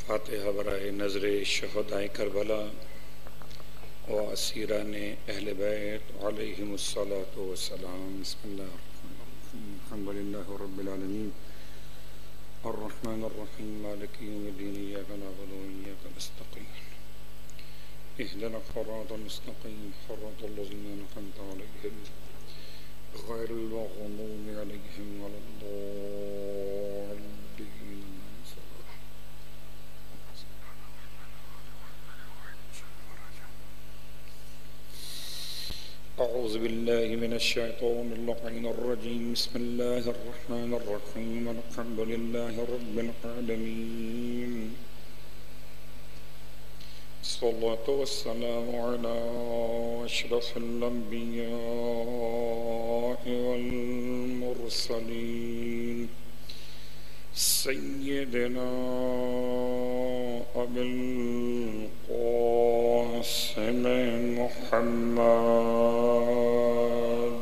فاتحہ برائے نظر شہدائے کربلا و اسیران اہل بیت علیہم الصلاۃ والسلام. بسم اللہ الرحمن الرحیم. الحمد للہ رب العالمین الرحمن الرحیم مالک یوم الدین. ایاک نعبد و ایاک نستعین اهدنا الصراط المستقیم صراط الذین انعمت علیہم غیر المغضوب علیہم ولا الضالین. اعوذ باللہ من الشیطان اللعین الرجیم. بسم اللہ الرحمن الرحیم. الحمد للہ رب العالمین. الصلاة والسلام على أشرف الأنبياء والمرسلين سيدنا أبي القاسم محمد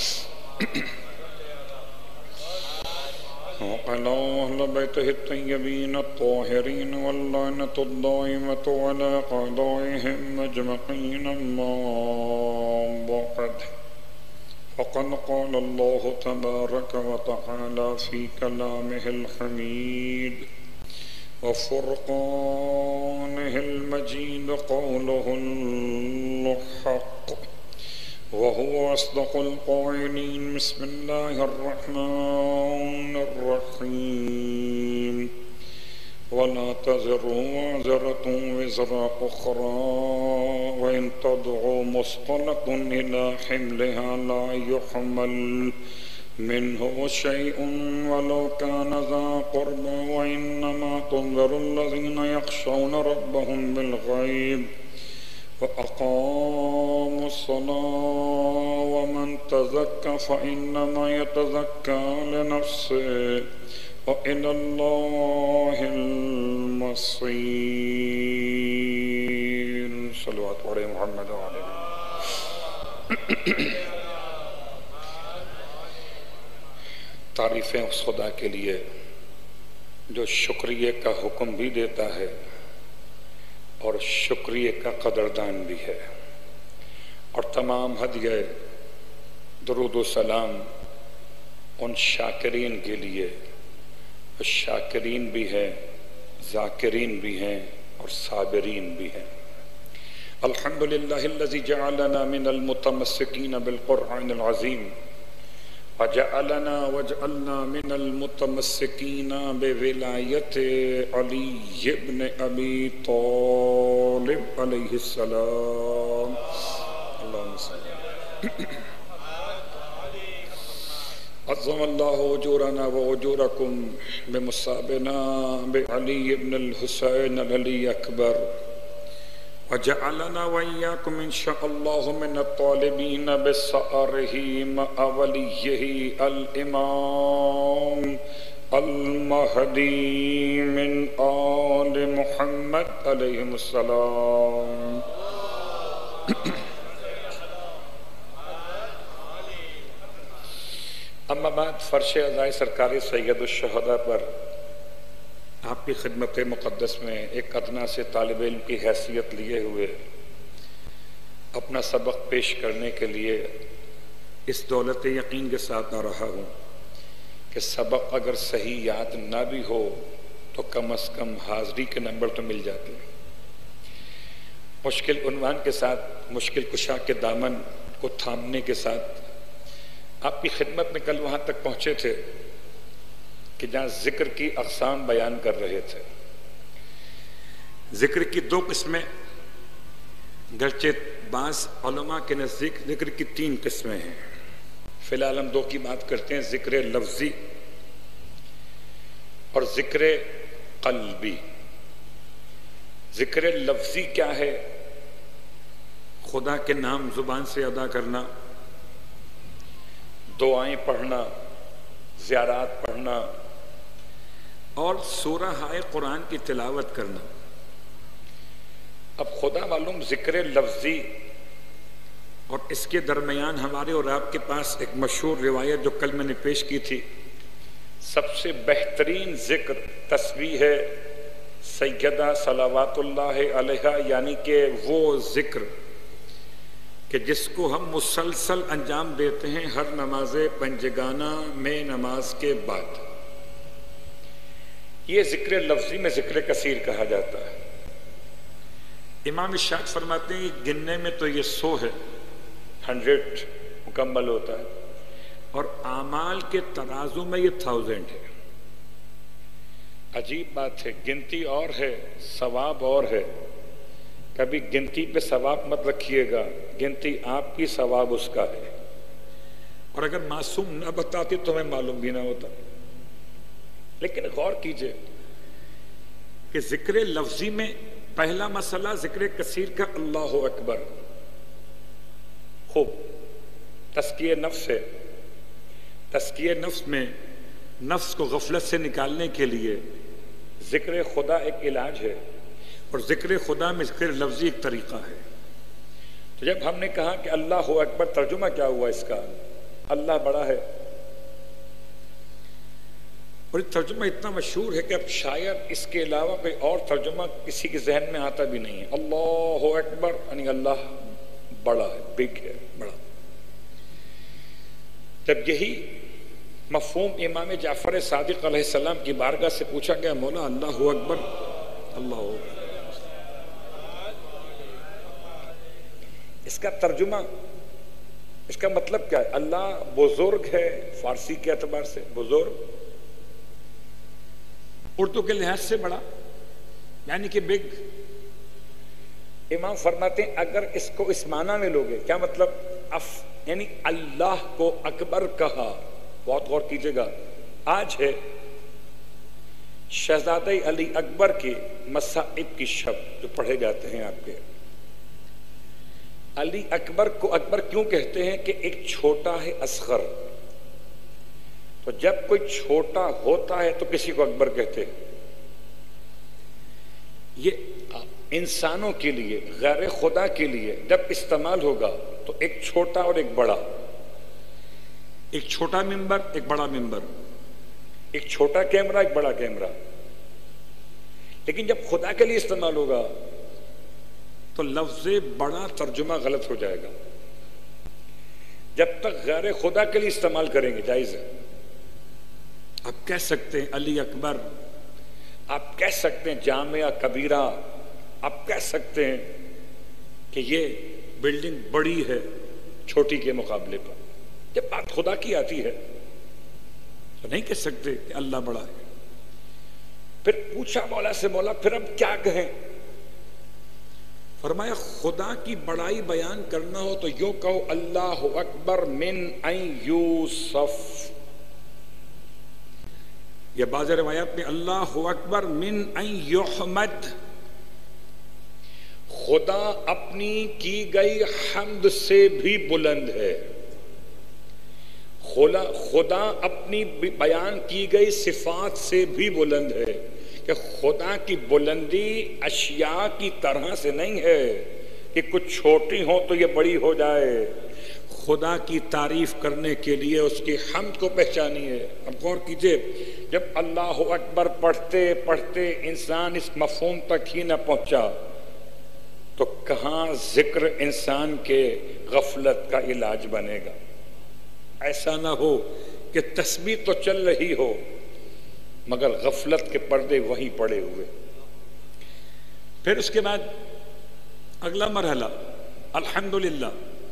وعلى أهل بيته الطيبين الطاهرين واللعنة الدائمة على أعدائهم أجمعين. أما بعد فقد قال الله تبارك وتعالى في كلامه الحميد وفرقانه المجيد قوله الحق وهو أصدق القائلين. بسم الله الرحمن الرحيم. ولا تزر وازرة وزر أخرى وإن تدعو مثقلة إلى حملها لا يحمل منه شيء ولو كان ذا قربى وإنما تنذر الذين يخشون ربهم بالغيب وأقاموا الصلاة ومن تزكى فإنما يتزكى لنفسه وإلى الله المصير. صلوات علی محمد وعلى تعریفیں اس خدا کے لیے جو شکریہ کا حکم بھی دیتا ہے اور شکریہ کا قدردان بھی ہے. اور تمام ہدیہ درود و سلام ان شاکرین کے لیے جو شاکرین بھی ہیں، ذاکرین بھی ہیں اور صابرین بھی ہیں. الحمدللہ الذی جعلنا من المتمسکین بالقرآن العظیم وجعلنا من المتمسکین بولایت علی ابن ابی طالب علیہ السلام. اللہم صلی عظم اللہ اجورنا و اجورکم بمصابنا بعلی ابن الحسین العلی اکبر وجعلنا وإياكم إن شاء الله من الطالبين بثأره مع وليه الإمام المهدي من آل محمد عليهم السلام. اما بعد فرش عزائے سرکار سید الشہداء پر آپ کی خدمت مقدس میں ایک ادنا سے طالب علم کی حیثیت لیے ہوئے اپنا سبق پیش کرنے کے لیے اس دولت یقین کے ساتھ آ رہا ہوں کہ سبق اگر صحیح یاد نہ بھی ہو تو کم از کم حاضری کے نمبر تو مل جاتے ہیں. مشکل عنوان کے ساتھ مشکل کشا کے دامن کو تھامنے کے ساتھ آپ کی خدمت میں کل وہاں تک پہنچے تھے کہ جہاں ذکر کی اقسام بیان کر رہے تھے. ذکر کی دو قسمیں، گرچہ بعض علماء کے نزدیک ذکر کی 3 قسمیں ہیں. فی الحال ہم 2 کی بات کرتے ہیں، ذکر لفظی اور ذکر قلبی. ذکر لفظی کیا ہے؟ خدا کے نام زبان سے ادا کرنا، دعائیں پڑھنا، زیارات پڑھنا اور سورہ ہائے قرآن کی تلاوت کرنا. اب خدا معلوم ذکر لفظی اور اس کے درمیان ہمارے اور آپ کے پاس ایک مشہور روایت جو کل میں نے پیش کی تھی، سب سے بہترین ذکر تسبیح ہے سیدہ صلوات اللہ علیہا، یعنی کہ وہ ذکر کہ جس کو ہم مسلسل انجام دیتے ہیں ہر نماز پنجگانہ میں نماز کے بعد، یہ ذکر لفظی میں ذکر کثیر کہا جاتا ہے۔ امام شاعر فرماتے ہیں گننے میں تو یہ 100 ہے، 100 مکمل ہوتا ہے، اور اعمال کے ترازو میں یہ 1000 ہے۔ عجیب بات ہے، گنتی اور ہے ثواب اور ہے۔ کبھی گنتی پہ ثواب مت رکھیے گا، گنتی آپ کی ثواب اس کا ہے، اور اگر معصوم نہ بتاتی تو ہمیں معلوم بھی نہ ہوتا۔ لیکن غور کیجئے کہ ذکر لفظی میں پہلا مسئلہ ذکر کثیر کا اللہ اکبر، خوب تزکیہ نفس ہے۔ تزکیہ نفس میں نفس کو غفلت سے نکالنے کے لیے ذکر خدا ایک علاج ہے، اور ذکر خدا میں ذکر لفظی ایک طریقہ ہے۔ تو جب ہم نے کہا کہ اللہ اکبر، ترجمہ کیا ہوا اس کا؟ اللہ بڑا ہے، اور یہ ترجمہ اتنا مشہور ہے کہ اب شاید اس کے علاوہ کوئی اور ترجمہ کسی کے ذہن میں آتا بھی نہیں ہے۔ اللہ اکبر یعنی اللہ بڑا ہے، بگ ہے، بڑا۔ جب یہی مفہوم امام جعفر صادق علیہ السلام کی بارگاہ سے پوچھا گیا، مولا اللہ اکبر، اللہ اکبر، اس کا ترجمہ، اس کا مطلب کیا ہے؟ اللہ بزرگ ہے، فارسی کے اعتبار سے بزرگ، اردو کے لحاظ سے بڑا، یعنی کہ بگ۔ امام فرماتے ہیں اگر اس کو اس معنی میں لوگے، کیا مطلب؟ یعنی اللہ کو اکبر کہا۔ بہت غور کیجئے گا، آج ہے شہزادہ علی اکبر کے مصائب کی شب جو پڑھے جاتے ہیں آپ کے۔ علی اکبر کو اکبر کیوں کہتے ہیں؟ کہ ایک چھوٹا ہے اصغر، تو جب کوئی چھوٹا ہوتا ہے تو کسی کو اکبر کہتے ہیں۔ یہ انسانوں کے لیے، غیر خدا کے لیے جب استعمال ہوگا تو ایک چھوٹا اور ایک بڑا، ایک چھوٹا ممبر ایک بڑا ممبر، ایک چھوٹا کیمرہ ایک بڑا کیمرہ۔ لیکن جب خدا کے لیے استعمال ہوگا تو لفظ بڑا ترجمہ غلط ہو جائے گا۔ جب تک غیر خدا کے لیے استعمال کریں گے جائز ہے۔ آپ کہہ سکتے ہیں علی اکبر، آپ کہہ سکتے ہیں جامعہ کبیرہ، آپ کہہ سکتے ہیں کہ یہ بلڈنگ بڑی ہے چھوٹی کے مقابلے پر۔ جب بات خدا کی آتی ہے تو نہیں کہہ سکتے کہ اللہ بڑا ہے۔ پھر پوچھا مولا سے، مولا پھر اب کیا کہیں؟ فرمایا خدا کی بڑائی بیان کرنا ہو تو یوں کہو اللہ اکبر من ان یوسف، یا بعض روایات میں اللہ اکبر من ان یحمد، خدا اپنی کی گئی حمد سے بھی بلند ہے، خدا اپنی بیان کی گئی صفات سے بھی بلند ہے، کہ خدا کی بلندی اشیاء کی طرح سے نہیں ہے کہ کچھ چھوٹی ہو تو یہ بڑی ہو جائے۔ خدا کی تعریف کرنے کے لیے اس کی حمد کو پہچانیے۔ اب غور کیجئے، جب اللہ اکبر پڑھتے پڑھتے انسان اس مفہوم تک ہی نہ پہنچا تو کہاں ذکر انسان کے غفلت کا علاج بنے گا؟ ایسا نہ ہو کہ تسبیح تو چل رہی ہو مگر غفلت کے پردے وہیں پڑے ہوئے۔ پھر اس کے بعد اگلا مرحلہ الحمدللہ۔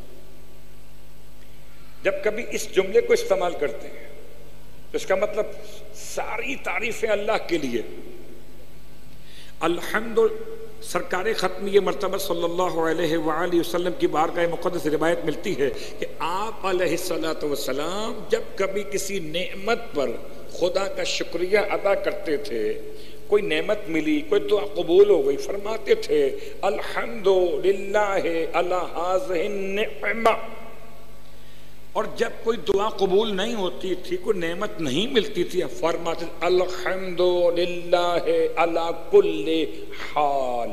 جب کبھی اس جملے کو استعمال کرتے ہیں تو اس کا مطلب ساری تعریفیں اللہ کے لیے۔ الحمد، سرکار ختم یہ مرتبہ صلی اللہ علیہ وآلہ وسلم کی بارگاہ مقدس روایت ملتی ہے کہ آپ علیہ السلام جب کبھی کسی نعمت پر خدا کا شکریہ ادا کرتے تھے، کوئی نعمت ملی، کوئی دعا قبول ہو گئی، فرماتے تھے الحمدللہ علی ہذہ النعمہ۔ اور جب کوئی دعا قبول نہیں ہوتی تھی، کوئی نعمت نہیں ملتی تھی، فرماتے الحمدللہ علی کل حال۔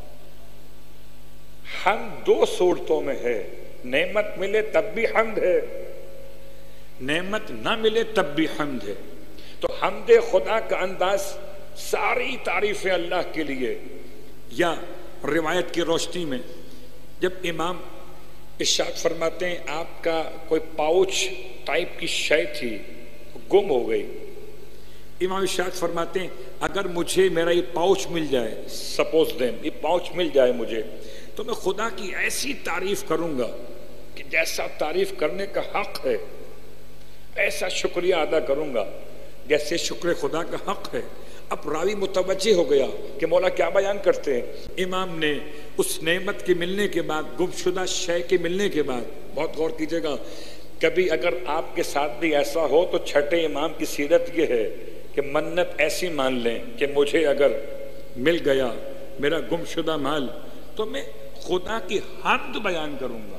حمد دو صورتوں میں ہے، نعمت ملے تب بھی حمد ہے، نعمت نہ ملے تب بھی حمد ہے۔ تو حمد خدا کا انداز ساری تعریفیں اللہ کے لیے. یا روایت کی روشنی میں جب امام ارشاد فرماتے ہیں آپ کا کوئی پاؤچ ٹائپ کی شے تھی گم ہو گئی, امام ارشاد فرماتے ہیں اگر مجھے میرا یہ پاؤچ مل جائے, سپوز دین یہ پاؤچ مل جائے مجھے, تو میں خدا کی ایسی تعریف کروں گا کہ جیسا تعریف کرنے کا حق ہے, ایسا شکریہ ادا کروں گا جیسے شکر خدا کا حق ہے. اب راوی متوجہ ہو گیا کہ مولا کیا بیان کرتے ہیں. امام نے اس نعمت کے ملنے کے بعد, گمشدہ شے کے ملنے کے بعد, بہت غور کیجئے گا, کبھی اگر آپ کے ساتھ بھی ایسا ہو تو چھٹے امام کی سیرت یہ ہے کہ منت ایسی مان لیں کہ مجھے اگر مل گیا میرا گمشدہ مال تو میں خدا کی حمد بیان کروں گا,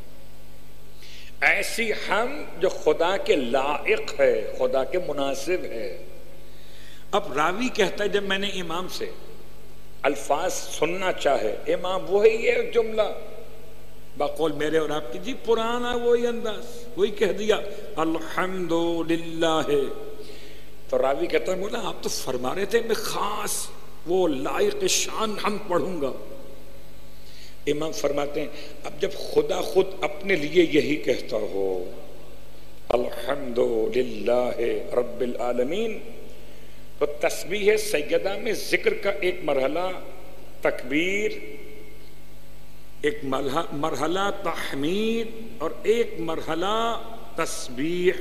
ایسی حمد جو خدا کے لائق ہے, خدا کے مناسب ہے. اب راوی کہتا ہے جب میں نے امام سے الفاظ سننا چاہے, امام وہی ہے جملہ بقول میرے اور آپ کی, جی پرانا وہی انداز, وہی کہہ دیا الحمدللہ. تو راوی کہتا ہے مولا آپ تو فرما رہے تھے میں خاص وہ لائق شان حمد پڑھوں گا. امام فرماتے ہیں اب جب خدا خود اپنے لیے یہی کہتا ہو الحمدللہ رب العالمین, تو تسبیح سیدہ میں ذکر کا ایک مرحلہ تکبیر, ایک مرحلہ تحمید اور ایک مرحلہ تسبیح.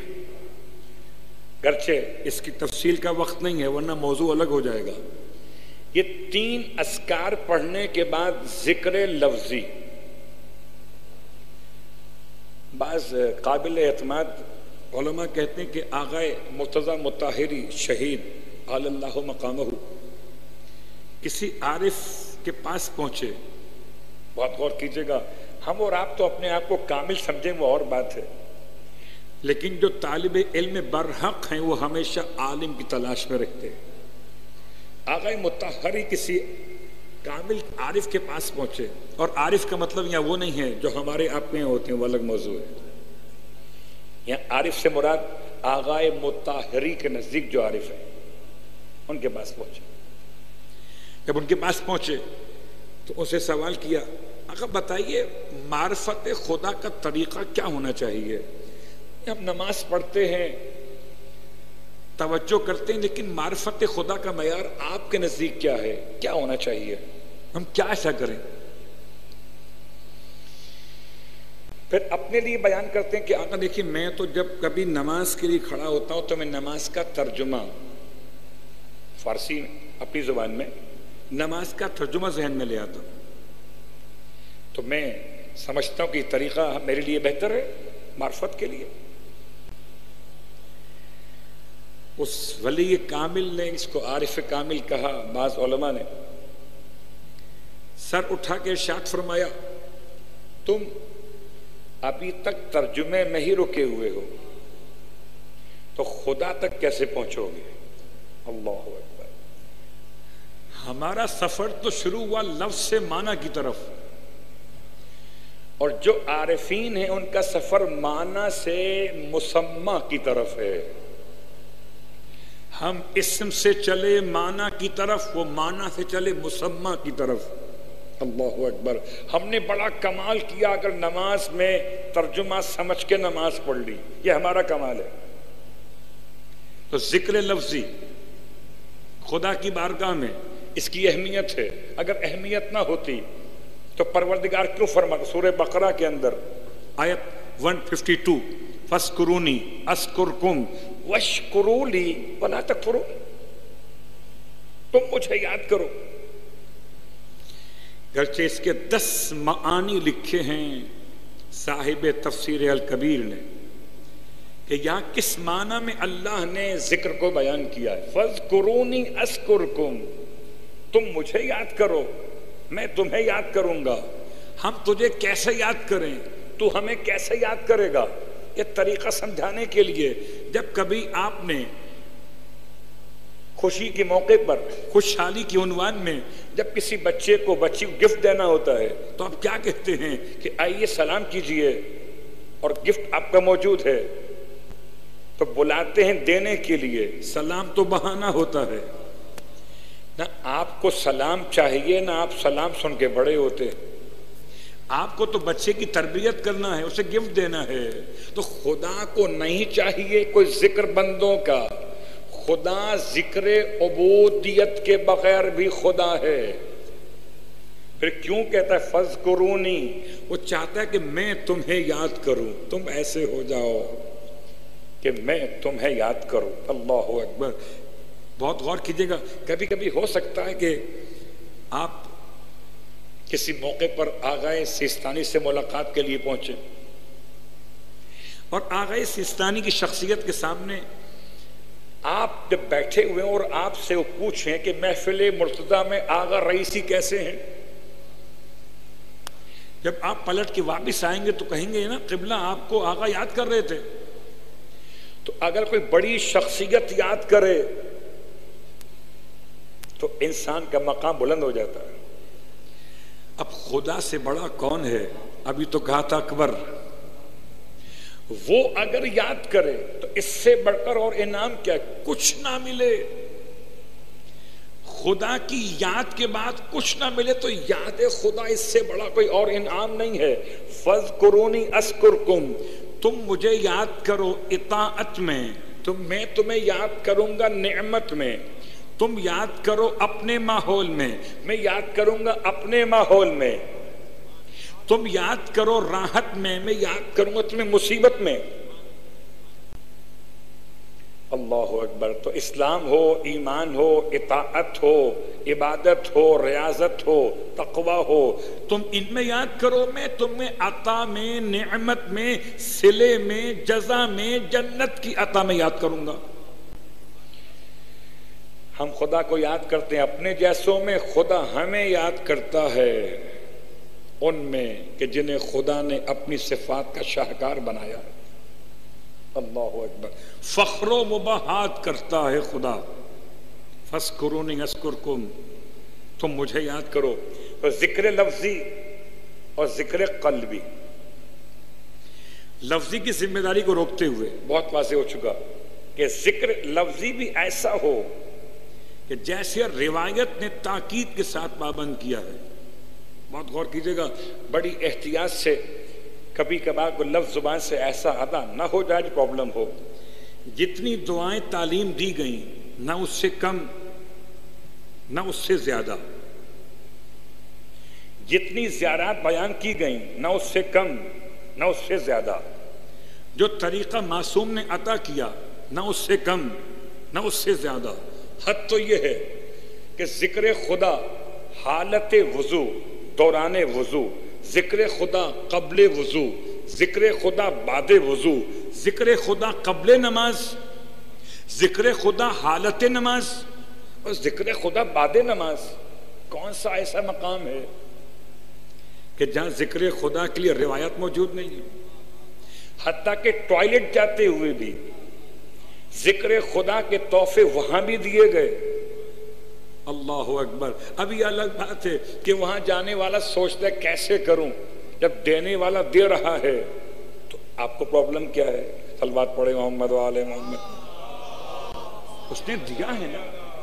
گرچہ اس کی تفصیل کا وقت نہیں ہے ورنہ موضوع الگ ہو جائے گا. یہ 3 اذکار پڑھنے کے بعد ذکر لفظی, بعض قابل اعتماد علماء کہتے ہیں کہ آغائے مرتضی مطہری شہید علی اللہ مقامہ کسی عارف کے پاس پہنچے. بہت غور کیجئے گا, ہم اور آپ تو اپنے آپ کو کامل سمجھیں وہ اور بات ہے, لیکن جو طالب علم برحق ہیں وہ ہمیشہ عالم کی تلاش میں رکھتے ہیں. آغائے مطہری کسی کامل عارف کے پاس پہنچے, اور عارف کا مطلب یہاں وہ نہیں ہے جو ہمارے آپ میں ہوتے ہیں, وہ الگ موضوع ہے. یہاں عارف سے مراد آغائے مطہری کے نزدیک جو عارف ہے ان کے پاس پہنچے. جب ان کے پاس پہنچے تو ان سے سوال کیا آقا بتائیے معرفت خدا کا طریقہ کیا ہونا چاہیے؟ ہم نماز پڑھتے ہیں, توجہ کرتے ہیں, لیکن معرفت خدا کا معیار آپ کے نزدیک کیا ہے, کیا ہونا چاہیے, ہم کیا ایسا کریں؟ پھر اپنے لیے بیان کرتے ہیں کہ آقا دیکھیے میں تو جب کبھی نماز کے لیے کھڑا ہوتا ہوں تو میں نماز کا ترجمہ, فارسی اپنی زبان میں نماز کا ترجمہ ذہن میں لے آتا ہوں, تو میں سمجھتا ہوں کہ یہ طریقہ میرے لیے بہتر ہے معرفت کے لیے. اس ولی کامل نے اس کو عارف کامل کہا. بعض علماء نے سر اٹھا کے ارشاد فرمایا تم ابھی تک ترجمے میں ہی رکے ہوئے ہو تو خدا تک کیسے پہنچو گے؟ اللہ اکبر. ہمارا سفر تو شروع ہوا لفظ سے معنی کی طرف, اور جو عارفین ہیں ان کا سفر معنی سے مسمى کی طرف ہے. ہم اسم سے چلے معنی کی طرف, وہ معنی سے چلے مسمى کی طرف. اللہ اکبر. ہم نے بڑا کمال کیا اگر نماز میں ترجمہ سمجھ کے نماز پڑھ لی, یہ ہمارا کمال ہے. تو ذکر لفظی خدا کی بارگاہ میں اس کی اہمیت ہے. اگر اہمیت نہ ہوتی تو پروردگار کیوں فرماتا سورہ بقرہ کے اندر آیت 152 فَاسْكُرُونِي أَذْكُرْكُمْ وَاشْكُرُوا لِي وَلَا تَكْفُرُونِ, تم مجھے یاد کرو. گرچہ اس کے 10 معانی لکھے ہیں صاحب تفسیر الکبیر نے کہ یہاں کس معنی میں اللہ نے ذکر کو بیان کیا ہے. فَاذْكُرُونِي أَذْكُرْكُمْ, تم مجھے یاد کرو میں تمہیں یاد کروں گا. ہم تجھے کیسے یاد کریں, تو ہمیں کیسے یاد کرے گا, یہ طریقہ سمجھانے کے لیے. جب کبھی آپ نے خوشی کے موقع پر, خوشحالی کے عنوان میں جب کسی بچے کو بچی کو گفٹ دینا ہوتا ہے تو آپ کیا کہتے ہیں کہ آئیے سلام کیجئے, اور گفٹ آپ کا موجود ہے تو بلاتے ہیں دینے کے لیے. سلام تو بہانہ ہوتا ہے, نہ آپ کو سلام چاہیے نہ آپ سلام سن کے بڑے ہوتے. آپ کو تو بچے کی تربیت کرنا ہے, اسے گفٹ دینا ہے. تو خدا کو نہیں چاہیے کوئی ذکر بندوں کا. خدا ذکر عبودیت کے بغیر بھی خدا ہے. پھر کیوں کہتا ہے فذکرونی؟ وہ چاہتا ہے کہ میں تمہیں یاد کروں, تم ایسے ہو جاؤ کہ میں تمہیں یاد کروں. اللہ اکبر. بہت غور کیجئے گا, کبھی کبھی ہو سکتا ہے کہ آپ کسی موقع پر آغائے سیستانی سے ملاقات کے لیے پہنچے اور آغائے سیستانی کی شخصیت کے سامنے آپ جب بیٹھے ہوئے ہیں اور آپ سے وہ پوچھیں کہ محفل مرتضیٰ میں آغا رئیسی کیسے ہیں. جب آپ پلٹ کے واپس آئیں گے تو کہیں گے نا قبلہ آپ کو آغا یاد کر رہے تھے. تو اگر کوئی بڑی شخصیت یاد کرے تو انسان کا مقام بلند ہو جاتا ہے. اب خدا سے بڑا کون ہے؟ ابھی تو کہا تھا اکبر. وہ اگر یاد کرے تو اس سے بڑھ کر اور انعام کیا؟ کچھ نہ ملے. خدا کی یاد کے بعد کچھ نہ ملے تو یاد خدا اس سے بڑا کوئی اور انعام نہیں ہے. فَاذْكُرُونِي أَذْكُرْكُمْ. تم مجھے یاد کرو اطاعت میں, میں تمہیں یاد کروں گا نعمت میں. تم یاد کرو اپنے ماحول میں یاد کروں گا اپنے ماحول میں. تم یاد کرو راحت میں یاد کروں گا تمہیں مصیبت میں. اللہ اکبر. تو اسلام ہو, ایمان ہو, اطاعت ہو, عبادت ہو, ریاضت ہو, تقوی ہو, تم ان میں یاد کرو, میں تمہیں عطا میں, نعمت میں, صلے میں, جزا میں, جنت کی عطا میں یاد کروں گا. ہم خدا کو یاد کرتے ہیں اپنے جیسوں میں, خدا ہمیں یاد کرتا ہے ان میں کہ جنہیں خدا نے اپنی صفات کا شاہکار بنایا ہے. اللہ اکبر. فخر و مباحات کرتا ہے خدا. فَاذْكُرُونِي أَذْكُرْكُمْ. تم مجھے یاد کرو. تو ذکر لفظی اور ذکر قلبی, لفظی کی ذمہ داری کو روکتے ہوئے بہت واضح ہو چکا کہ ذکر لفظی بھی ایسا ہو کہ جیسے روایت نے تاکید کے ساتھ پابند کیا ہے. بہت غور کیجئے گا, بڑی احتیاط سے. کبھی کبھار کوئی لفظ زبان سے ایسا ادا نہ ہو جائے جو پرابلم ہو. جتنی دعائیں تعلیم دی گئیں نہ اس سے کم نہ اس سے زیادہ, جتنی زیارات بیان کی گئیں نہ اس سے کم نہ اس سے زیادہ, جو طریقہ معصوم نے عطا کیا نہ اس سے کم نہ اس سے زیادہ. حد تو یہ ہے کہ ذکر خدا حالت وضو, دوران وضو, ذکر خدا قبل وضو, ذکر خدا بعد وضو, ذکر خدا قبل نماز, ذکر خدا حالت نماز اور ذکر خدا بعد نماز. کون سا ایسا مقام ہے کہ جہاں ذکر خدا کے لیے روایت موجود نہیں ہے؟ حتیٰ کہ ٹوائلٹ جاتے ہوئے بھی ذکر خدا کے تحفے وہاں بھی دیے گئے. اللہ اکبر. ابھی الگ بات ہے کہ وہاں جانے والا سوچتا ہے کیسے کروں, جب دینے والا دے رہا ہے تو آپ کو پرابلم کیا ہے؟ صلوات پڑھے محمد و آل محمد. اس نے دیا ہے نا.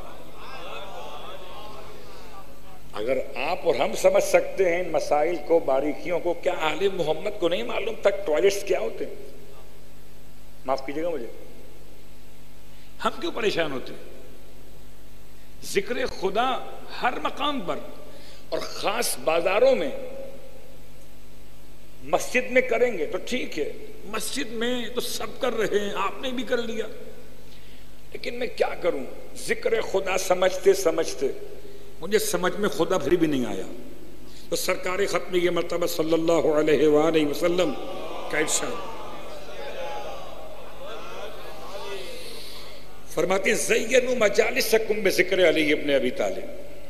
اگر آپ اور ہم سمجھ سکتے ہیں مسائل کو, باریکیوں کو, کیا آل محمد کو نہیں معلوم تک ٹوائلٹس کیا ہوتے ہیں؟ معاف کیجیے گا مجھے, ہم کیوں پریشان ہوتے ہیں؟ ذکر خدا ہر مقام پر اور خاص بازاروں میں. مسجد میں کریں گے تو ٹھیک ہے, مسجد میں تو سب کر رہے ہیں, آپ نے بھی کر لیا, لیکن میں کیا کروں؟ ذکر خدا سمجھتے سمجھتے مجھے سمجھ میں خدا پھر بھی نہیں آیا. تو سرکار ختم یہ مرتبہ صلی اللہ علیہ وآلہ وسلم کا ارشاد فرماتے ہیں زینوا مجالسکم بذکر علی ابن ابی طالب.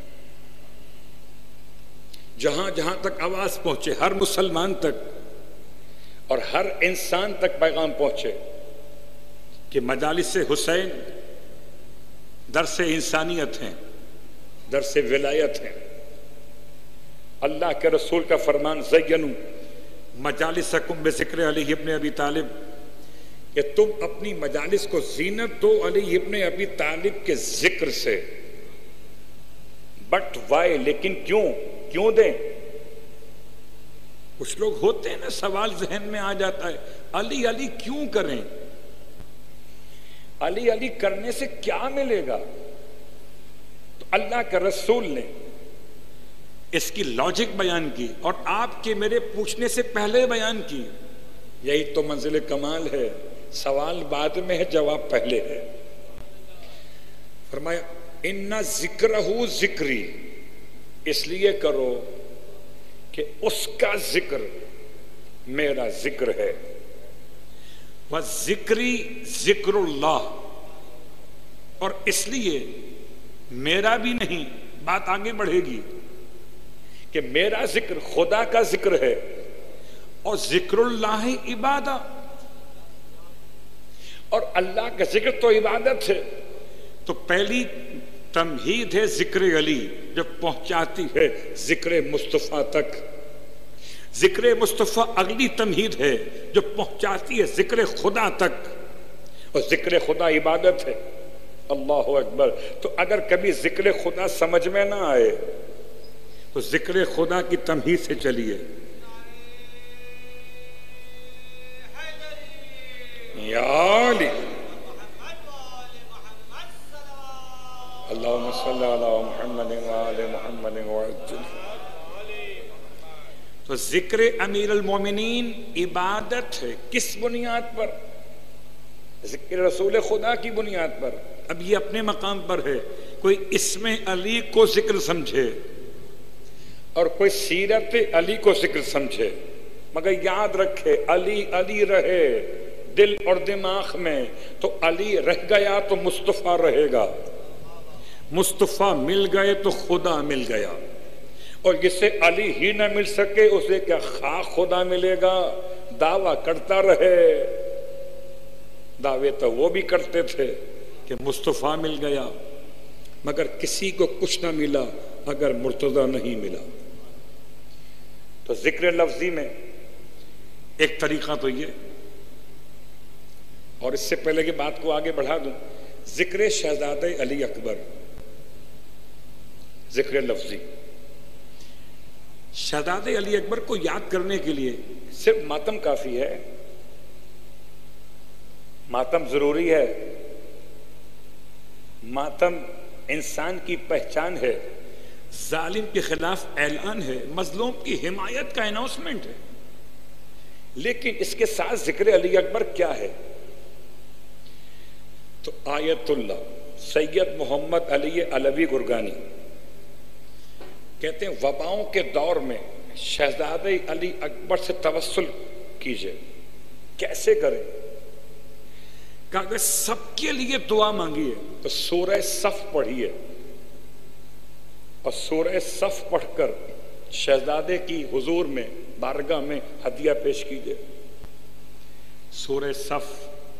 جہاں جہاں تک آواز پہنچے, ہر مسلمان تک اور ہر انسان تک پیغام پہنچے کہ مجالس حسین درس انسانیت ہیں, درس ولایت ہیں. اللہ کے رسول کا فرمان زینوا مجالسکم بذکر علی ابن ابی طالب, کہ تم اپنی مجالس کو زینت دو علی ابن ابی طالب کے ذکر سے. بٹ وائی، لیکن کیوں دیں؟ کچھ لوگ ہوتے ہیں نا، سوال ذہن میں آ جاتا ہے، علی علی کیوں کریں؟ علی علی کرنے سے کیا ملے گا؟ تو اللہ کے رسول نے اس کی لاجک بیان کی، اور آپ کے میرے پوچھنے سے پہلے بیان کی۔ یہی تو منزل کمال ہے، سوال بعد میں ہے، جواب پہلے ہے۔ فرمایا ان ذکرہ ذکری، اس لیے کرو کہ اس کا ذکر میرا ذکر ہے، وذکری ذکر اللہ، اور اس لیے میرا بھی نہیں، بات آگے بڑھے گی کہ میرا ذکر خدا کا ذکر ہے، اور ذکر اللہ عبادت، اور اللہ کا ذکر تو عبادت ہے۔ تو پہلی تمہید ہے ذکر علی، جو پہنچاتی ہے ذکر مصطفیٰ تک۔ ذکر مصطفیٰ اگلی تمہید ہے جو پہنچاتی ہے ذکر خدا تک، اور ذکر خدا عبادت ہے۔ اللہ اکبر۔ تو اگر کبھی ذکر خدا سمجھ میں نہ آئے تو ذکر خدا کی تمہید سے چلیے۔ یا علی اللہم صلی علی محمد وآل محمد وعجل۔ تو ذکر امیر المومنین عبادت ہے، کس بنیاد پر؟ ذکر رسول خدا کی بنیاد پر۔ اب یہ اپنے مقام پر ہے، کوئی اسم علی کو ذکر سمجھے اور کوئی سیرت علی کو ذکر سمجھے، مگر یاد رکھے علی علی رہے دل اور دماغ میں، تو علی رہ گیا تو مصطفیٰ رہے گا، مصطفیٰ مل گئے تو خدا مل گیا، اور جسے علی ہی نہ مل سکے اسے کیا خاک خدا ملے گا؟ دعویٰ کرتا رہے، دعوے تو وہ بھی کرتے تھے کہ مصطفیٰ مل گیا، مگر کسی کو کچھ نہ ملا اگر مرتضیٰ نہیں ملا۔ تو ذکر لفظی میں ایک طریقہ تو یہ، اور اس سے پہلے کہ بات کو آگے بڑھا دوں، ذکر شہزادہ علی اکبر، ذکر لفظی۔ شہزادہ علی اکبر کو یاد کرنے کے لیے صرف ماتم کافی ہے، ماتم ضروری ہے، ماتم انسان کی پہچان ہے، ظالم کے خلاف اعلان ہے، مظلوم کی حمایت کا اناؤنسمنٹ ہے، لیکن اس کے ساتھ ذکر علی اکبر کیا ہے؟ تو آیت اللہ سید محمد علی علوی گرگانی کہتے ہیں وباؤں کے دور میں شہزادہ علی اکبر سے توسل کیجئے۔ کیسے کریں؟ کہ اگر سب کے لیے دعا مانگیے تو سورہ صف پڑھیے، اور سورہ صف پڑھ کر شہزادے کی حضور میں بارگاہ میں ہدیہ پیش کیجئے۔ سورہ صف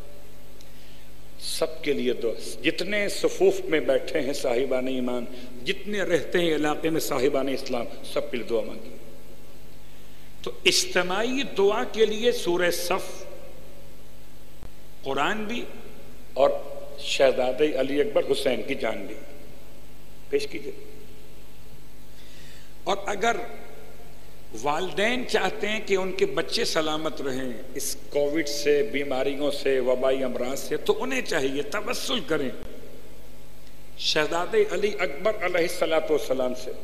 سب کے لیے دعا، جتنے صفوف میں بیٹھے ہیں صاحبان ایمان، جتنے رہتے ہیں علاقے میں صاحبان اسلام، سب کے لیے دعا مانگی۔ تو اجتماعی دعا کے لیے سورہ صف، قرآن بھی، اور شہزادہ علی اکبر حسین کی جان بھی پیش کیجئے۔ اور اگر والدین چاہتے ہیں کہ ان کے بچے سلامت رہیں اس کووڈ سے، بیماریوں سے، وبائی امراض سے، تو انہیں چاہیے توسل کریں شہزادہ علی اکبر علیہ السلام سے،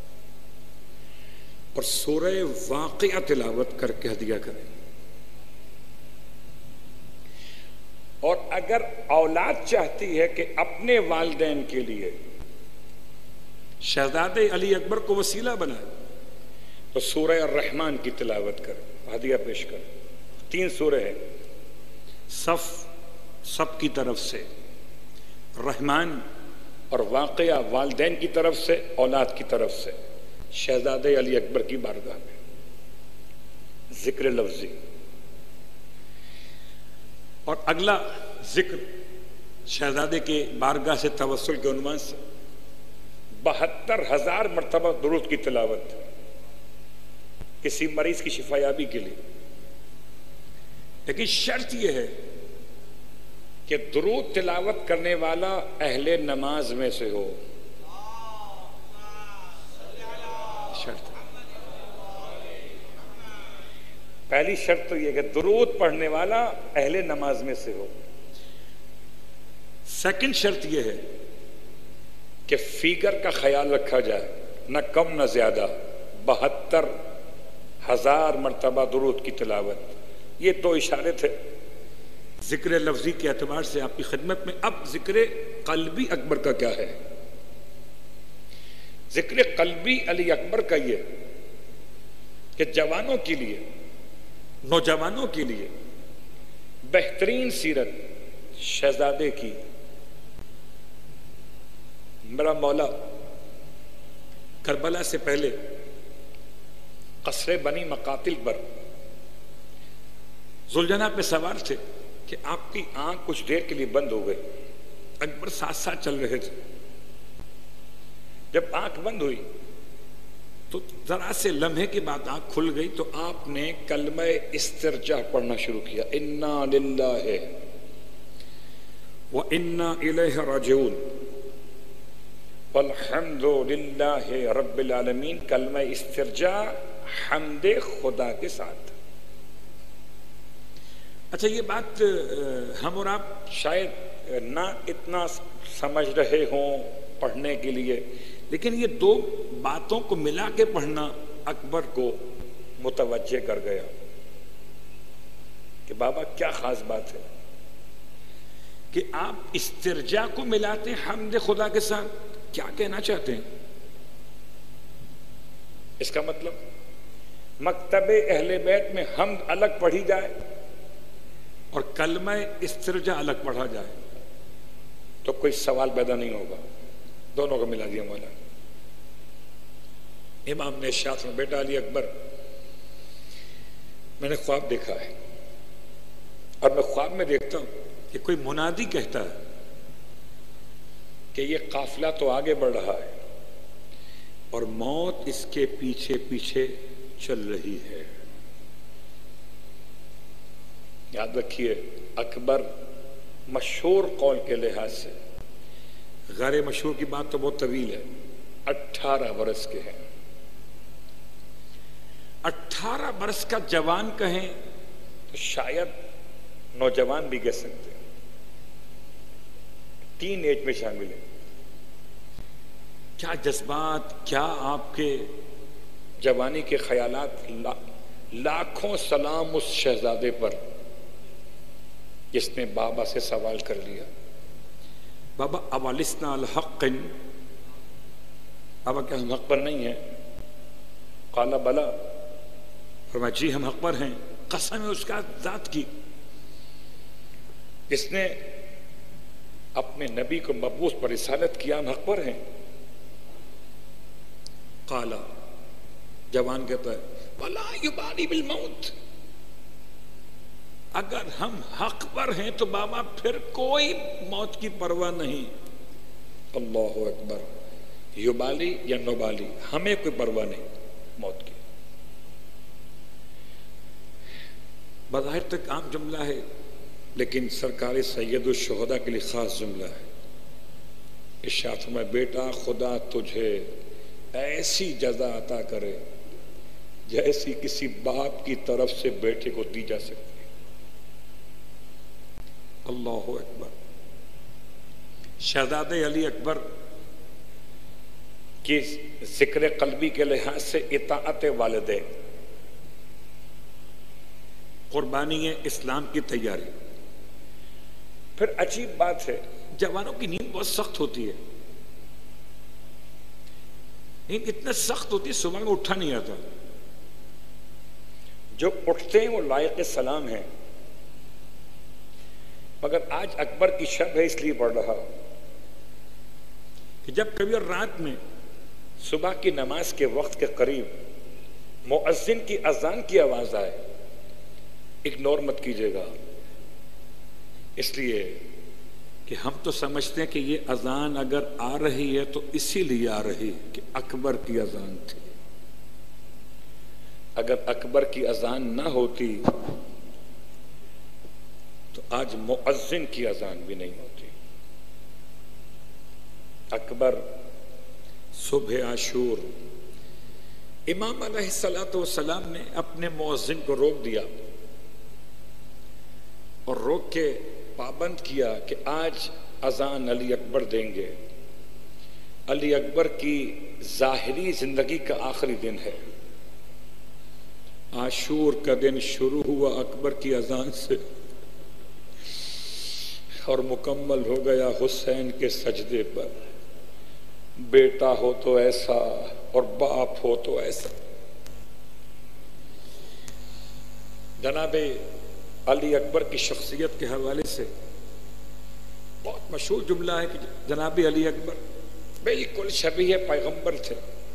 اور سورہ واقعہ تلاوت کر کے ہدیہ کریں۔ اور اگر اولاد چاہتی ہے کہ اپنے والدین کے لیے شہزادہ علی اکبر کو وسیلہ بنائے تو سورہ الرحمن کی تلاوت کریں، ہدیہ پیش کریں۔ 3 سورہ ہیں، صف سب کی طرف سے، رحمان اور واقعہ والدین کی طرف سے، اولاد کی طرف سے، شہزادہ علی اکبر کی بارگاہ میں ذکر لفظی۔ اور اگلا ذکر شہزادے کے بارگاہ سے توسل کے عنوان سے 72,000 مرتبہ درود کی تلاوت کسی مریض کی شفا یابی کے لیے۔ لیکن شرط یہ ہے کہ درود تلاوت کرنے والا اہل نماز میں سے ہو۔ پہلی شرط تو یہ کہ درود پڑھنے والا اہل نماز میں سے ہو. سیکنڈ شرط یہ ہے کہ فیگر کا خیال رکھا جائے، نہ کم نہ زیادہ. 72,000 مرتبہ درود کی تلاوت. یہ دو اشارے تھے ذکر لفظی کے اعتبار سے آپ کی خدمت میں. اب ذکر قلبی اکبر کا کیا ہے؟ ذکر قلبی علی اکبر کا یہ کہ جوانوں کے لیے، نوجوانوں کے لیے بہترین سیرت شہزادے کی. میرا مولا کربلا سے پہلے قصر بنی مقاتل پر ذوالجناح پہ سوار تھے کہ آپ کی آنکھ کچھ دیر کے لیے بند ہو گئی. اکبر ساتھ ساتھ چل رہے تھے. جب آنکھ بند ہوئی تو ذرا سے لمحے کے بعد آنکھ کھل گئی تو آپ نے کلمہ استرجاع پڑھنا شروع کیا. انا للہ وانا الیہ راجعون والحمد للہ رب العالمین. کلمہ استرجاع حمد خدا کے ساتھ. اچھا یہ بات ہم اور آپ شاید نہ اتنا سمجھ رہے ہوں پڑھنے کے لیے، لیکن یہ دو باتوں کو ملا کے پڑھنا اکبر کو متوجہ کر گیا کہ بابا کیا خاص بات ہے کہ آپ استرجاع کو ملاتے ہیں حمد خدا کے ساتھ. کیا کہنا چاہتے ہیں؟ اس کا مطلب مکتب اہل بیت میں حمد الگ پڑھی جائے اور کلمہ استرجاع الگ پڑھا جائے تو کوئی سوال پیدا نہیں ہوگا. دونوں کو ملا دیا مولا. امام نے ارشاد میں بیٹا علی اکبر، میں نے خواب دیکھا ہے اور میں خواب میں دیکھتا ہوں کہ کوئی منادی کہتا ہے کہ یہ قافلہ تو آگے بڑھ رہا ہے اور موت اس کے پیچھے پیچھے چل رہی ہے. یاد رکھیے اکبر مشہور قول کے لحاظ سے، غیر مشہور کی بات تو بہت طویل ہے، 18 برس کے ہیں. 18 برس کا جوان کہیں تو شاید نوجوان بھی کہہ سکتے ہیں، تین ایج میں شامل ہے. کیا جذبات، کیا آپ کے جوانی کے خیالات. لاکھوں سلام اس شہزادے پر جس نے بابا سے سوال کر لیا، بابا اولسنا الحق، بابا کیا ہم حق پر نہیں ہیں؟ قال بلا، فرمایا جی ہم حق پر ہیں. قسم ہے اس کا ذات کی جس نے اپنے نبی کو مبعوث پر رسالت کیا، ہم حق پر ہیں. قال، جوان کہتا ہے ولا یبالی بالموت، اگر ہم حق پر ہیں تو بابا پھر کوئی موت کی پرواہ نہیں. اللہ اکبر. یبالی یا نوبالی، ہمیں کوئی پرواہ نہیں موت کی. بظاہر تک عام جملہ ہے لیکن سرکار سید الشہداء کے لیے خاص جملہ ہے. ارشاد فرمایا بیٹا خدا تجھے ایسی جزا عطا کرے جیسی کسی باپ کی طرف سے بیٹے کو دی جا سکتی. اللہ اکبر. شہزادے علی اکبر کی ذکر قلبی کے لحاظ سے اطاعت والدین، قربانی اسلام کی تیاری. پھر عجیب بات ہے، جوانوں کی نیند بہت سخت ہوتی ہے. نیند اتنا سخت ہوتی ہے صبح میں اٹھا نہیں آتا. جو اٹھتے ہیں وہ لائق سلام ہیں، مگر آج اکبر کی شب ہے اس لیے پڑھ رہا کہ جب کبھی اور رات میں صبح کی نماز کے وقت کے قریب مؤذن کی اذان کی آواز آئے، اگنور مت کیجیے گا. اس لیے کہ ہم تو سمجھتے ہیں کہ یہ اذان اگر آ رہی ہے تو اسی لیے آ رہی کہ اکبر کی اذان تھی. اگر اکبر کی اذان نہ ہوتی تو آج مؤذن کی اذان بھی نہیں ہوتی. اکبر صبح عاشور امام علیہ الصلوۃ والسلام نے اپنے مؤذن کو روک دیا اور روک کے پابند کیا کہ آج اذان علی اکبر دیں گے. علی اکبر کی ظاہری زندگی کا آخری دن ہے. عاشور کا دن شروع ہوا اکبر کی اذان سے اور مکمل ہو گیا حسین کے سجدے پر. بیٹا ہو تو ایسا اور باپ ہو تو ایسا. جناب علی اکبر کی شخصیت کے حوالے سے بہت مشہور جملہ ہے کہ جناب علی اکبر بالکل شبیہ پیغمبر تھے.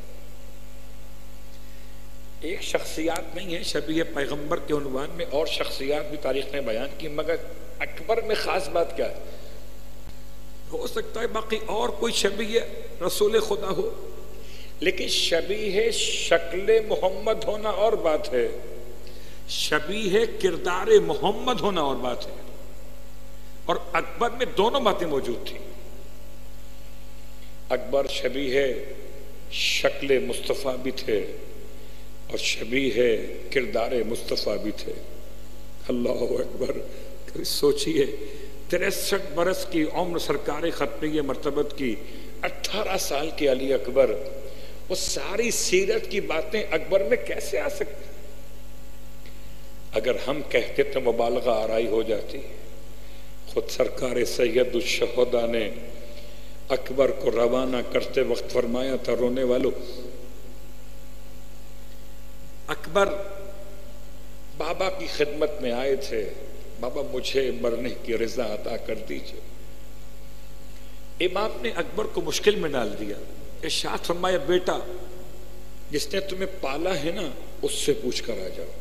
ایک شخصیات نہیں ہے شبیہ پیغمبر کے عنوان میں، اور شخصیات بھی تاریخ نے بیان کی، مگر اکبر میں خاص بات کیا ہے؟ ہو سکتا ہے باقی اور کوئی شبیہ رسول خدا ہو، لیکن شبیہ شکل محمد ہونا اور بات ہے، شبیہ کردار محمد ہونا اور بات ہے. اور اکبر میں دونوں باتیں موجود تھیں. اکبر شبیہ شکل مصطفیٰ بھی تھے اور شبیہ کردار مصطفیٰ بھی تھے. اللہ اکبر. سوچئے 63 برس کی عمر سرکار ختمیہ مرتبت کی، 18 سال کے علی اکبر، وہ ساری سیرت کی باتیں اکبر میں کیسے آ سکتی؟ اگر ہم کہتے تو مبالغہ آرائی ہو جاتی. خود سرکار سید الشہداء نے اکبر کو روانہ کرتے وقت فرمایا تھا، رونے والوں، اکبر بابا کی خدمت میں آئے تھے، بابا مجھے مرنے کی رضا عطا کر دیجئے. امام نے اکبر کو مشکل میں ڈال دیا. ارشاد فرمایا، بیٹا جس نے تمہیں پالا ہے نا اس سے پوچھ کر آ جاؤ.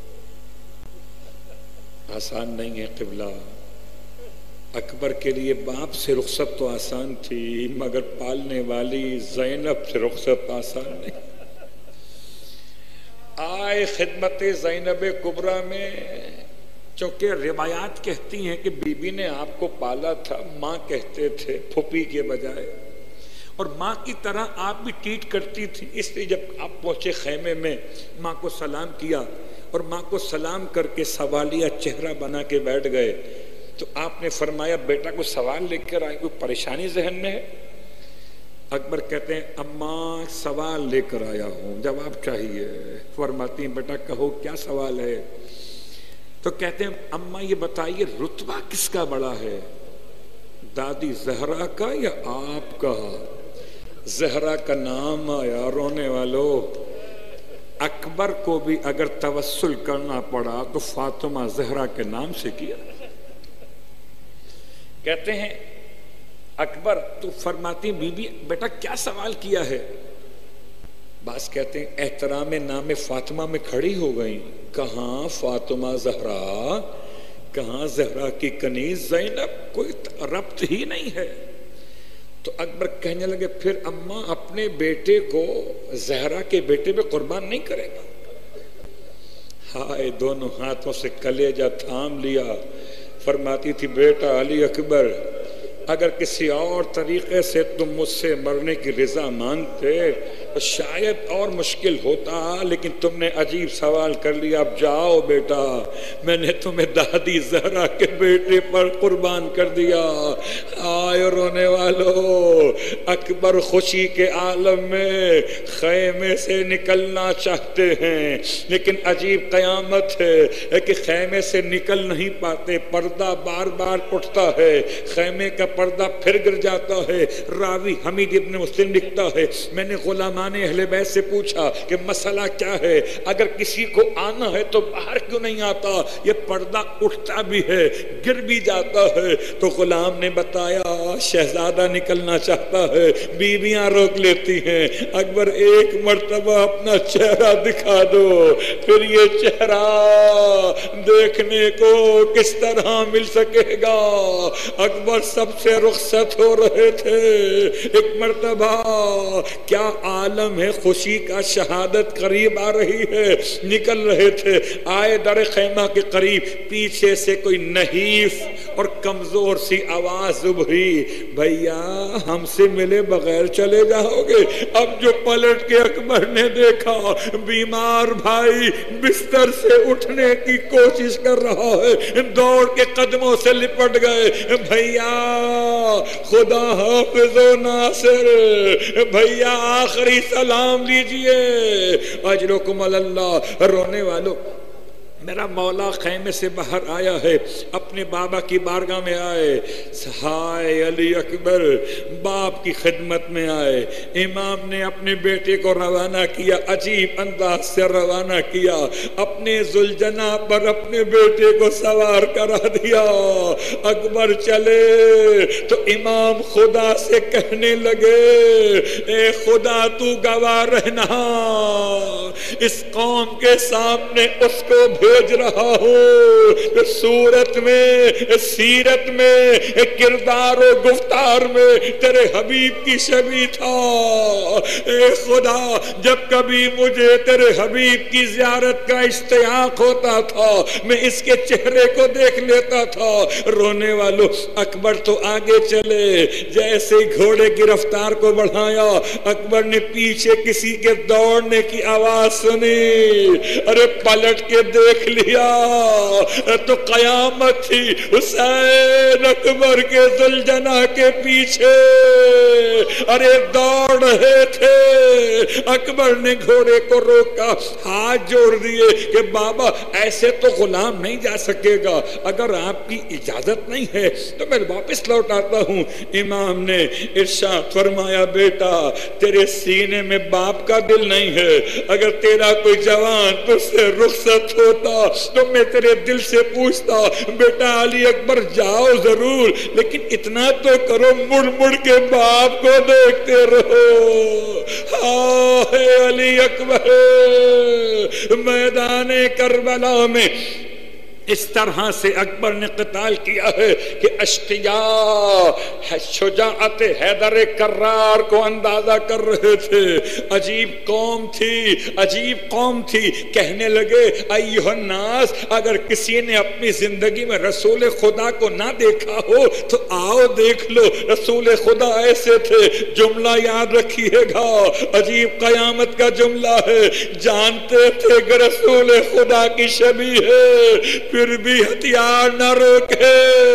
آسان نہیں ہے قبلہ. اکبر کے لیے باپ سے رخصت تو آسان تھی، مگر پالنے والی زینب سے رخصت آسان نہیں. آئے خدمت زینب کبریٰ میں، چونکہ روایات کہتی ہیں کہ بی بی نے آپ کو پالا تھا، ماں کہتے تھے پھوپھی کے بجائے، اور ماں کی طرح آپ بھی ٹریٹ کرتی تھی. اس لیے جب آپ پہنچے خیمے میں ماں کو سلام کیا اور ماں کو سلام کر کے سوالیہ چہرہ بنا کے بیٹھ گئے تو آپ نے فرمایا، بیٹا کو سوال لے کر آئے، کوئی پریشانی ذہن میں ہے؟ اکبر کہتے ہیں، اماں سوال لے کر آیا ہوں، جواب چاہیے. فرماتی ہیں، بیٹا کہو کیا سوال ہے؟ تو کہتے ہیں، اماں یہ بتائیے رتبہ کس کا بڑا ہے، دادی زہرا کا یا آپ کا؟ زہرا کا نام آیا. رونے والو، اکبر کو بھی اگر توسل کرنا پڑا تو فاطمہ زہرا کے نام سے کیا. کہتے ہیں اکبر، تو فرماتی بی بی بیٹا کیا سوال کیا ہے؟ بعض کہتے ہیں احترام نام فاطمہ میں کھڑی ہو گئیں. کہاں فاطمہ زہرا، کہاں زہرا کی کنیز زینب، کوئی ربط ہی نہیں ہے. تو اکبر کہنے لگے، پھر اماں اپنے بیٹے کو زہرا کے بیٹے پہ قربان نہیں کرے گا؟ ہائے، دونوں ہاتھوں سے کلیجہ تھام لیا. فرماتی تھی، بیٹا علی اکبر، اگر کسی اور طریقے سے تم مجھ سے مرنے کی رضا مانگتے تو شاید اور مشکل ہوتا، لیکن تم نے عجیب سوال کر لیا. اب جاؤ بیٹا، میں نے تمہیں دادی زہرا کے بیٹے پر قربان کر دیا. آئے رونے والو، اکبر خوشی کے عالم میں خیمے سے نکلنا چاہتے ہیں، لیکن عجیب قیامت ہے کہ خیمے سے نکل نہیں پاتے. پردہ بار بار اٹھتا ہے، خیمے کا پردہ پھر گر جاتا ہے. راوی حمید ابن مسلم لکھتا ہے، میں نے غلامان اہل بیت سے پوچھا کہ مسئلہ کیا ہے، اگر کسی کو آنا ہے تو باہر کیوں نہیں آتا؟ یہ پردہ اٹھتا بھی ہے، گر بھی جاتا ہے. تو غلام نے بتایا، شہزادہ نکلنا چاہتا ہے، بیویاں روک لیتی ہیں. اکبر ایک مرتبہ اپنا چہرہ دکھا دو، پھر یہ چہرہ دیکھنے کو کس طرح مل سکے گا؟ اکبر سب سے رخصت ہو رہے تھے. ایک مرتبہ کیا عالم ہے خوشی کا, شہادت قریب آ رہی ہے. نکل رہے تھے, آئے در خیمہ کے قریب, پیچھے سے کوئی نحیف اور کمزور سی آواز ابھری, بھیا ہم سے ملے بغیر چلے جاؤ گے؟ اب جو پلٹ کے اکبر نے دیکھا بیمار بھائی بستر سے اٹھنے کی کوشش کر رہا ہے, دوڑ کے قدموں سے لپٹ گئے, بھیا خدا حافظ و ناصر, بھیا آخری سلام لیجئے, اجرکم اللہ. رونے والوں, میرا مولا خیمے سے باہر آیا ہے, اپنے بابا کی بارگاہ میں آئے, ہائے علی اکبر, باپ کی خدمت میں آئے. امام نے اپنے بیٹے کو روانہ کیا, عجیب انداز سے روانہ کیا, اپنے ذوالجناح پر اپنے بیٹے کو سوار کرا دیا. اکبر چلے تو امام خدا سے کہنے لگے, اے خدا تو گواہ رہنا, اس قوم کے سامنے اس کو بھیج رہا ہوں, صورت میں, سیرت میں, کردار و گفتار میں تیرے حبیب کی شبیہ تھا. اے خدا, جب کبھی مجھے تیرے حبیب کی زیارت کا اشتیاق ہوتا تھا میں اس کے چہرے کو دیکھ لیتا تھا. رونے والوں, اکبر تو آگے چلے, جیسے گھوڑے کی رفتار کو بڑھایا, اکبر نے پیچھے کسی کے دوڑنے کی آواز سنی, ارے پلٹ کے دیکھ لیا تو قیامت تھی. حسین اکبر کے ذوالجناح کے پیچھے ارے دوڑ رہے تھے. اکبر نے گھوڑے کو روکا, ہاتھ جوڑ دیے کہ بابا ایسے تو غلام نہیں جا سکے گا, اگر آپ کی اجازت نہیں ہے تو میں واپس لوٹ آتا ہوں. امام نے ارشاد فرمایا, بیٹا تیرے سینے میں باپ کا دل نہیں ہے, اگر تیرا کوئی جوان تجھ سے رخصت ہوتا تو میں تیرے دل سے پوچھتا, بیٹا علی اکبر جاؤ ضرور, لیکن اتنا تو کرو مڑ مڑ کے باپ کو دیکھتے رہو. ہائے علی اکبر, میدان کربلا میں اس طرح سے اکبر نے قتال کیا ہے کہ اشقیاء شجاعت حیدر کرار کو اندازہ کر رہے تھے. عجیب قوم تھی, عجیب قوم تھی. کہنے لگے, ایھا الناس, اگر کسی نے اپنی زندگی میں رسول خدا کو نہ دیکھا ہو تو آؤ دیکھ لو. رسول خدا ایسے تھے, جملہ یاد رکھیے گا, عجیب قیامت کا جملہ ہے. جانتے تھے کہ رسول خدا کی شبیہ ہے, پھر بھی ہتھیار نہ روکے.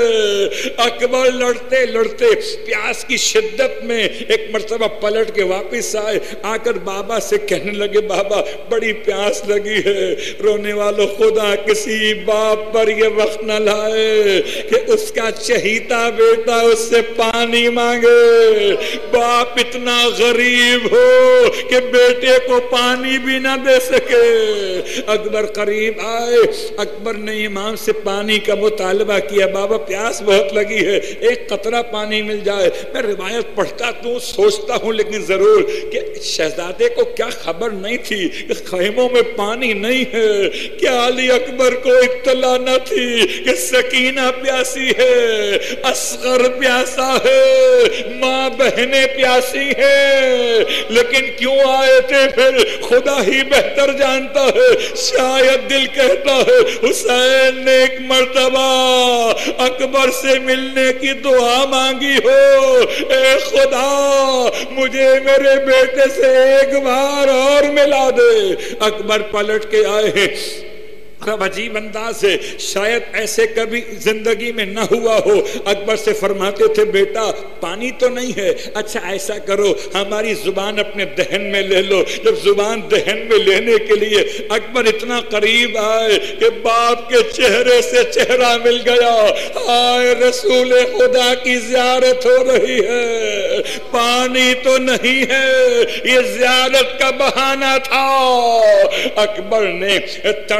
اکبر لڑتے لڑتے پیاس کی شدت میں ایک مرتبہ پلٹ کے واپس آئے, آ کر بابا سے کہنے لگے, بابا بڑی پیاس لگی ہے. رونے والوں, خدا کسی باپ پر یہ وقت نہ لائے کہ اس کا چہیتا بیٹا اس سے پانی مانگے. باپ اتنا غریب ہو کہ بیٹے کو پانی بھی نہ دے سکے. اکبر قریب آئے, اکبر نے امام سے پانی کا مطالبہ کیا, بابا پیاس بہت لگی ہے, ایک قطرہ پانی مل جائے. میں روایت پڑھتا تو سوچتا ہوں لیکن ضرور کہ شہزادے کو کیا خبر نہیں تھی کہ خیموں میں پانی نہیں ہے؟ کیا علی اکبر کو اطلاع نہ تھی کہ سکینہ پیاسی ہے, اصغر پیاسا ہے, ماں بہنیں پیاسی ہیں؟ لیکن کیوں آئے تھے پھر خدا ہی بہتر جانتا ہے. شاید دل کہتا ہے حسین نے ایک مرتبہ اکبر سے ملنے کی دعا مانگی ہو, اے خدا مجھے میرے بیٹے سے ایک بار اور ملا دے. اکبر پلٹ کے آئے ہیں, اب عجیب انداز ہے, شاید ایسے کبھی زندگی میں نہ ہوا ہو. اکبر سے فرماتے تھے, بیٹا پانی تو نہیں ہے, اچھا ایسا کرو ہماری زبان اپنے دہن میں لے لو. جب زبان دہن میں لینے کے لیے اکبر اتنا قریب آئے کہ باپ کے چہرے سے چہرہ مل گیا. آئے رسول خدا کی زیارت ہو رہی ہے, پانی تو نہیں ہے, یہ زیارت کا بہانہ تھا. اکبر نے تڑپ کے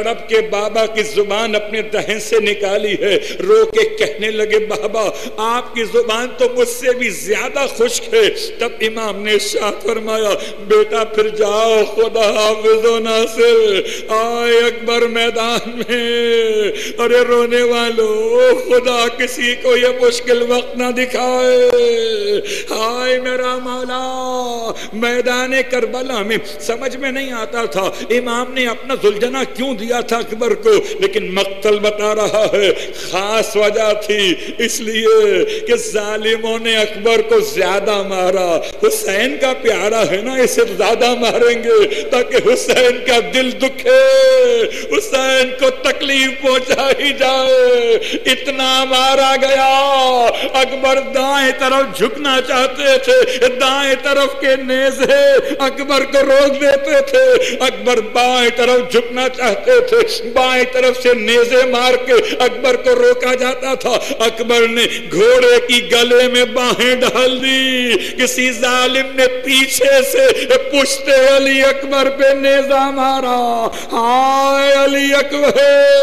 بابا کی زبان اپنے دہن سے نکالی ہے، رو کے کہنے لگے بابا آپ کی زبان تو مجھ سے بھی زیادہ خشک ہے۔ تب امام نے ارشاد فرمایا بیٹا پھر جاؤ، خدا حافظ و ناصر۔ آئے اکبر میدان میں، ارے رونے والوں خدا کسی کو یہ مشکل وقت نہ دکھائے۔ ہائے میرا مولا، میدان کربلا میں سمجھ میں نہیں آتا تھا امام نے اپنا ذوالجناح کیوں دیا تھا اکبر کو، لیکن مقتل بتا رہا ہے خاص وجہ تھی، اس لیے کہ ظالموں نے اکبر کو زیادہ مارا۔ حسین کا پیارا ہے نا، اسے زیادہ ماریں گے تاکہ حسین کا دل دکھے، حسین کو تکلیف پہنچا ہی جائے۔ اتنا مارا گیا، اکبر دائیں طرف جھکنا چاہتے تھے، دائیں طرف کے نیزے اکبر کو روک دیتے تھے، اکبر بائیں طرف جھکنا چاہتے تھے، بائیں طرف سے نیزے مار کے اکبر کو روکا جاتا تھا۔ اکبر نے گھوڑے کی گلے میں باہیں ڈال دی، کسی ظالم نے پیچھے سے پشت علی اکبر پہ نیزہ مارا۔ ہائے علی اکبر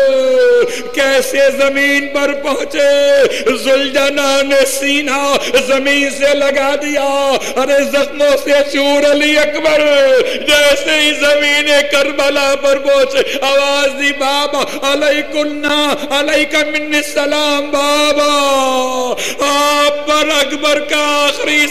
کیسے زمین پر پہنچے، ذوالجناح نے سینہ زمین سے لگا دیا، ارے زخموں سے چور علی اکبر۔ جیسے ہی زمین کربلا پر پہنچے آواز دی بابا علیکہ منی السلام، بابا آپ پر اکبر کا آخری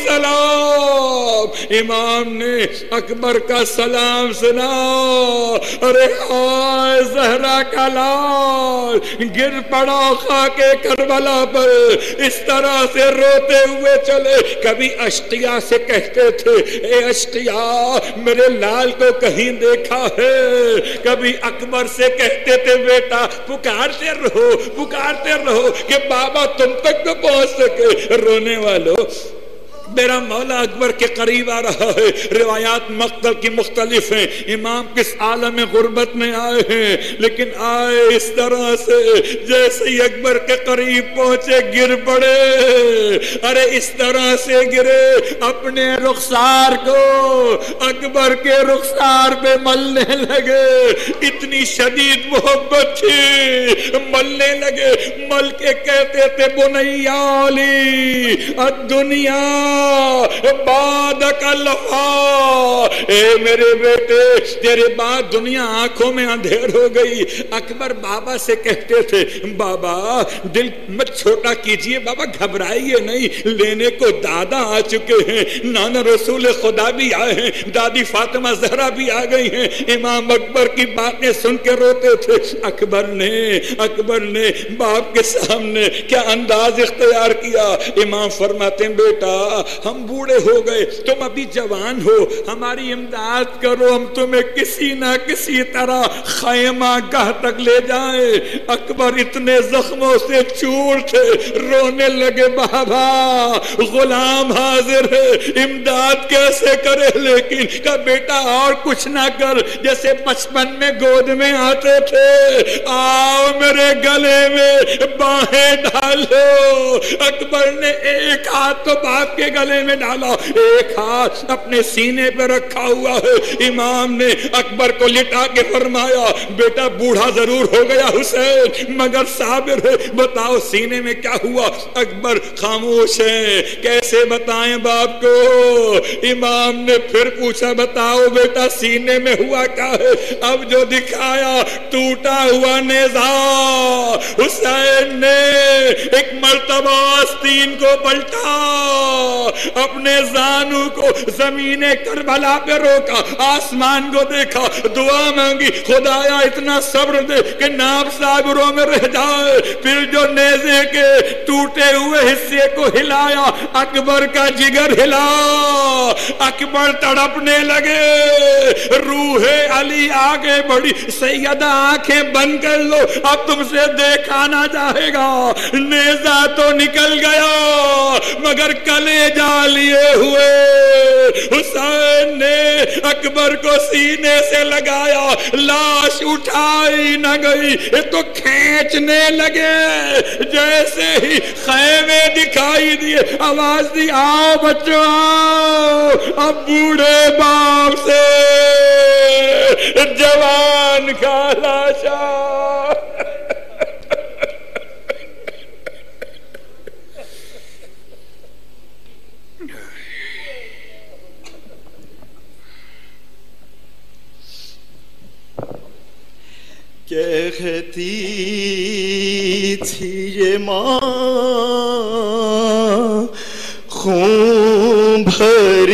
سلام۔ امام نے اکبر کا سلام سنا، ارے ہائے زہرا کا لال گر پڑا خاک کربلا پر، اس طرح سے روتے ہوئے چلے۔ کبھی اشقیا سے کہتے تھے اے اشقیا میرے لال کو کہیں دیکھا ہے، کبھی اکبر سے کہتے تھے بیٹا پکارتے رہو کہ بابا تم تک تو پہنچ سکے۔ رونے والوں میرا مولا اکبر کے قریب آ رہا ہے، روایات مقتل کی مختلف ہیں، امام کس عالم غربت میں آئے ہیں، لیکن آئے اس طرح سے جیسے ہی اکبر کے قریب پہنچے گر پڑے، ارے اس طرح سے گرے اپنے رخسار کو اکبر کے رخسار پہ ملنے لگے، اتنی شدید محبت تھی ملنے لگے، مل کے کہتے تھے بنیا علی الدنیا بعدک الوفا، اے میرے بیٹے تیرے بعد دنیا آنکھوں میں اندھیر ہو گئی۔ اکبر بابا سے کہتے تھے بابا دل مت چھوٹا کیجئے، بابا گھبرائیے نہیں، لینے کو دادا آ چکے ہیں، نانا رسول خدا بھی آئے ہیں، دادی فاطمہ زہرا بھی آ گئی ہیں۔ امام اکبر کی باتیں سن کے روتے تھے۔ اکبر نے باپ کے سامنے کیا انداز اختیار کیا۔ امام فرماتے ہیں بیٹا ہم بوڑھے ہو گئے، تم ابھی جوان ہو، ہماری امداد کرو، ہم تمہیں کسی نہ کسی طرح خیمہ گاہ تک لے جائیں۔ اکبر اتنے زخموں سے چور تھے، رونے لگے بابا غلام حاضر ہے، امداد کیسے کرے، لیکن کہا بیٹا اور کچھ نہ کر، جیسے بچپن میں گود میں آتے تھے، آؤ میرے گلے میں باہیں ڈالو۔ اکبر نے ایک ہاتھ تو باپ کے گلے میں ڈالا، ایک ہاتھ اپنے سینے پہ رکھا ہوا ہے۔ امام نے اکبر کو لٹا کے فرمایا بیٹا بوڑھا ضرور ہو گیا حسین مگر صابر ہے، بتاؤ سینے میں کیا ہوا۔ اکبر خاموش ہے، کیسے بتائیں باپ کو۔ امام نے پھر پوچھا بتاؤ بیٹا سینے میں ہوا کیا ہے۔ اب جو دکھایا ٹوٹا ہوا نیزہ، حسین نے ایک مرتبہ آستین کو پلٹا، اپنے زانو کو زمین کربلا پہ روکا، آسمان کو دیکھا، دعا مانگی خدایا اتنا صبر دے کہ نام صابروں میں رہ جائے۔ پھر جو نیزے کے ٹوٹے ہوئے حصے کو ہلایا، اکبر کا جگر ہلا، اکبر تڑپنے لگے، روح علی آگے بڑھی، سیدہ آنکھیں بند کر لو اب تم سے دیکھا نہ جائے گا۔ نیزہ تو نکل گیا مگر کلیجہ لیے ہوئے حسین نے اکبر کو سینے سے لگایا، لاش اٹھائی نہ گئی تو کھینچنے لگے۔ جیسے ہی خیمے دکھائی دیے آواز دی آؤ بچوں آؤ، اب بوڑھے باپ سے جوان کا لاشا کہتی تھی یہ ماں خون بھری